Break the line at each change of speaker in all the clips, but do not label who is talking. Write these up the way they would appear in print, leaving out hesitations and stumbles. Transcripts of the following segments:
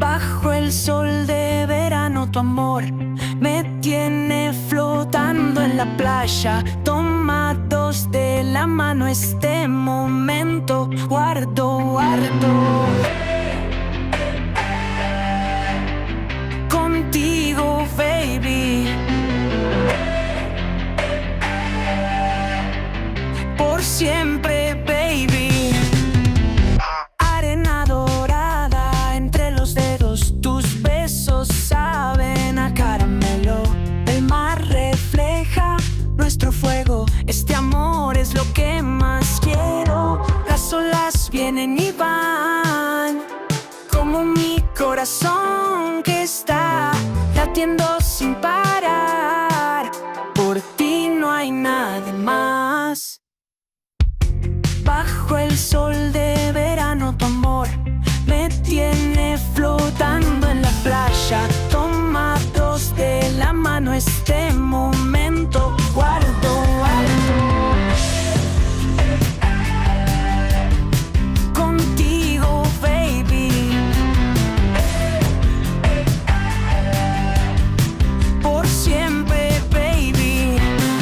Bajo el sol de verano tu amor me tiene flotando en la playa. Tomados de la mano este momento guardo. Contigo, baby, por siempre, baby. Arena dorada entre los dedos, tus besos saben a caramelo. El mar refleja nuestro fuego, este amor es lo que más quiero. Las olas vienen y van, como mi corazón que está latiendo sin parar. Por ti no hay nada más. Bajo el sol de verano tu amor me tiene flotando en la playa. Tomados de la mano este momento guardo. Contigo, baby, por siempre, baby.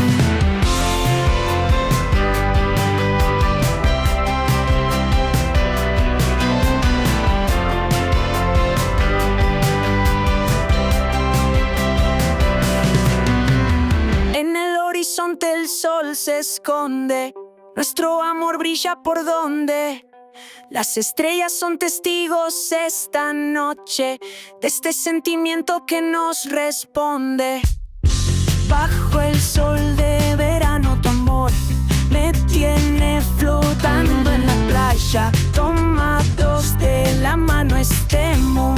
En el horizonte el sol se esconde, nuestro amor brilla por donde. Las estrellas son testigos esta noche de este sentimiento que nos responde. Bajo el sol de verano tu amor me tiene flotando en la playa. Tomados de la mano este momento